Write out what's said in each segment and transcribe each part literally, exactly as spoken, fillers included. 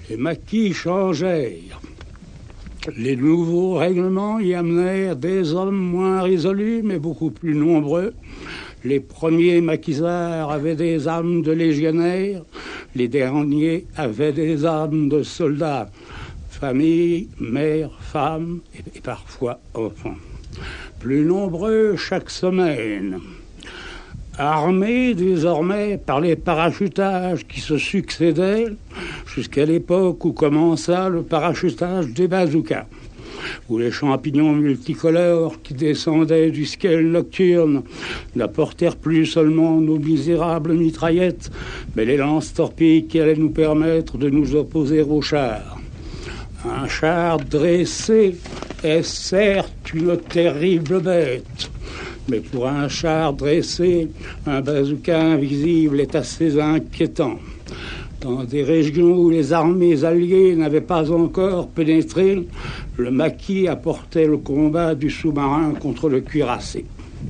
Les maquis changèrent. Les nouveaux règlements y amenèrent des hommes moins résolus, mais beaucoup plus nombreux. Les premiers maquisards avaient des âmes de légionnaires, les derniers avaient des âmes de soldats. Famille, mère, femme et, et parfois enfants. Plus nombreux chaque semaine. Armés désormais par les parachutages qui se succédaient jusqu'à l'époque où commença le parachutage des bazookas, où les champignons multicolores qui descendaient du ciel nocturne n'apportèrent plus seulement nos misérables mitraillettes, mais les lance-torpilles qui allaient nous permettre de nous opposer aux chars. Un char dressé est certes une terrible bête, mais pour un char dressé, un bazooka invisible est assez inquiétant. Dans des régions où les armées alliées n'avaient pas encore pénétré, le maquis apportait le combat du sous-marin contre le cuirassé.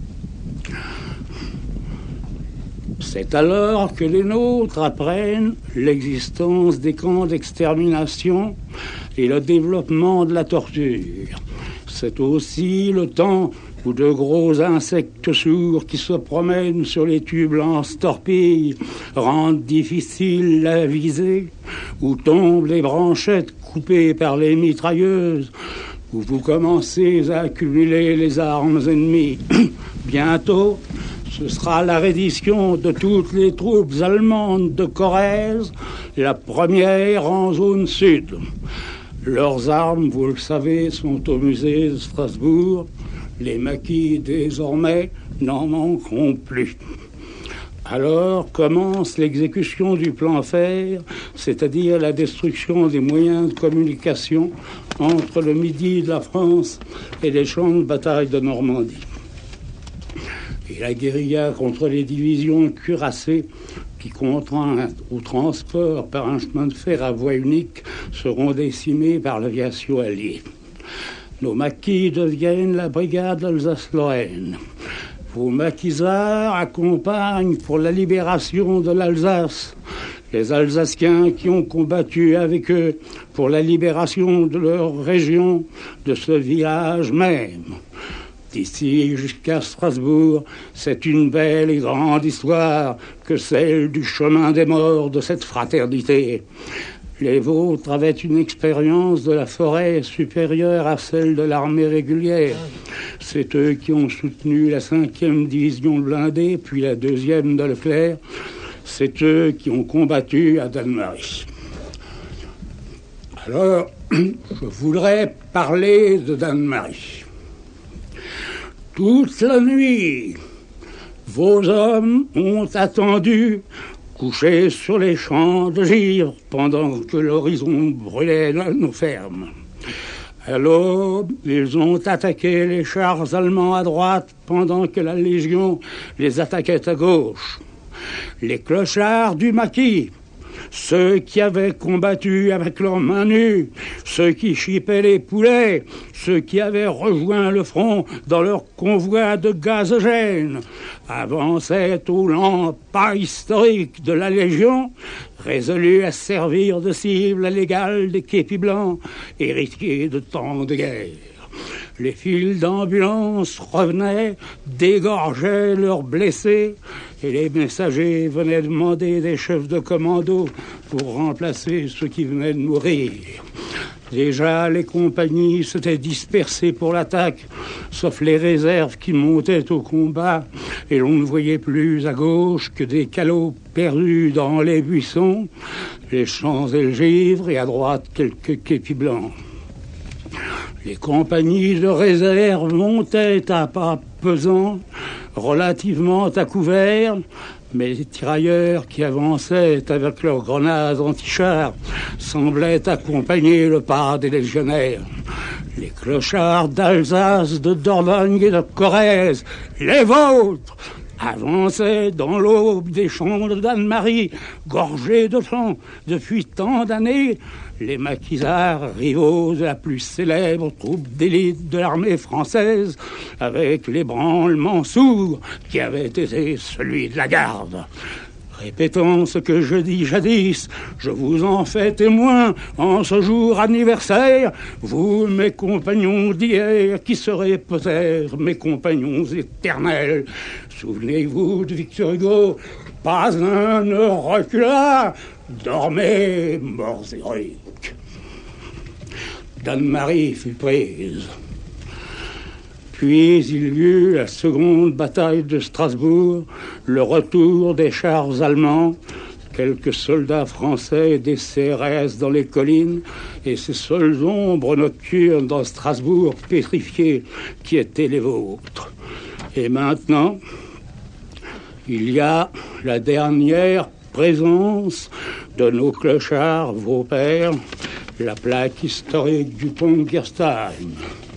C'est alors que les nôtres apprennent l'existence des camps d'extermination et le développement de la torture. C'est aussi le temps où de gros insectes sourds qui se promènent sur les tubes lance-torpilles rendent difficile la visée, où tombent les branchettes coupées par les mitrailleuses, où vous commencez à accumuler les armes ennemies. Bientôt, ce sera la reddition de toutes les troupes allemandes de Corrèze, la première en zone sud. Leurs armes, vous le savez, sont au musée de Strasbourg. Les maquis, désormais, n'en manqueront plus. Alors commence l'exécution du plan Fer, c'est-à-dire la destruction des moyens de communication entre le midi de la France et les champs de bataille de Normandie. Et la guérilla contre les divisions cuirassées qui contraintent au transport par un chemin de fer à voie unique seront décimées par l'aviation alliée. Nos maquis deviennent la brigade Alsace-Lorraine. Vos maquisards accompagnent pour la libération de l'Alsace les Alsaciens qui ont combattu avec eux pour la libération de leur région, de ce village même. D'ici jusqu'à Strasbourg, c'est une belle et grande histoire que celle du chemin des morts de cette fraternité. Les vôtres avaient une expérience de la forêt supérieure à celle de l'armée régulière. C'est eux qui ont soutenu la cinquième division blindée, puis la deuxième de Leclerc. C'est eux qui ont combattu à Dannemarie. Alors, je voudrais parler de Dannemarie. Toute la nuit, vos hommes ont attendu, couchés sur les champs de givre, pendant que l'horizon brûlait dans nos fermes. À l'aube, ils ont attaqué les chars allemands à droite, pendant que la Légion les attaquait à gauche. Les clochards du maquis, ceux qui avaient combattu avec leurs mains nues, ceux qui chipaient les poulets, ceux qui avaient rejoint le front dans leur convoi de gazogène, avançaient au lent pas historique de la Légion, résolus à servir de cible à l'égal des képis blancs, héritiers de temps de guerre. Les files d'ambulance revenaient, dégorgeaient leurs blessés, et les messagers venaient demander des chefs de commando pour remplacer ceux qui venaient de mourir. Déjà, les compagnies s'étaient dispersées pour l'attaque, sauf les réserves qui montaient au combat, et l'on ne voyait plus à gauche que des calots perdus dans les buissons, les champs et le givre, et à droite quelques képis blancs. Les compagnies de réserve montaient à pas pesants, relativement à couvert, mais les tirailleurs qui avançaient avec leurs grenades anti-chars semblaient accompagner le pas des légionnaires. Les clochards d'Alsace, de Dordogne et de Corrèze, les vôtres, avançaient dans l'aube des champs de Dannemarie, gorgés de sang depuis tant d'années. Les maquisards, rivaux de la plus célèbre troupe d'élite de l'armée française, avec l'ébranlement sourd qui avait été celui de la garde. Répétant ce que je dis jadis, je vous en fais témoin en ce jour anniversaire, vous, mes compagnons d'hier, qui serez peut-être mes compagnons éternels. Souvenez-vous de Victor Hugo, pas un ne recula, dormez, morts héroïques. Anne-Marie fut prise. Puis il y eut la seconde bataille de Strasbourg, le retour des chars allemands, quelques soldats français des C R S dans les collines, et ces seules ombres nocturnes dans Strasbourg pétrifiées qui étaient les vôtres. Et maintenant, il y a la dernière présence de nos clochards, vos pères, la plaque historique du pont de Gerstheim.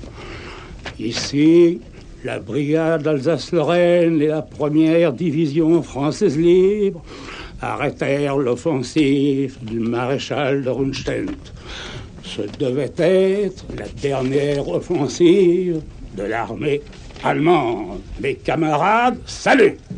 Ici, la brigade Alsace-Lorraine et la première division française libre arrêtèrent l'offensive du maréchal de Rundstedt. Ce devait être la dernière offensive de l'armée allemande. Mes camarades, salut!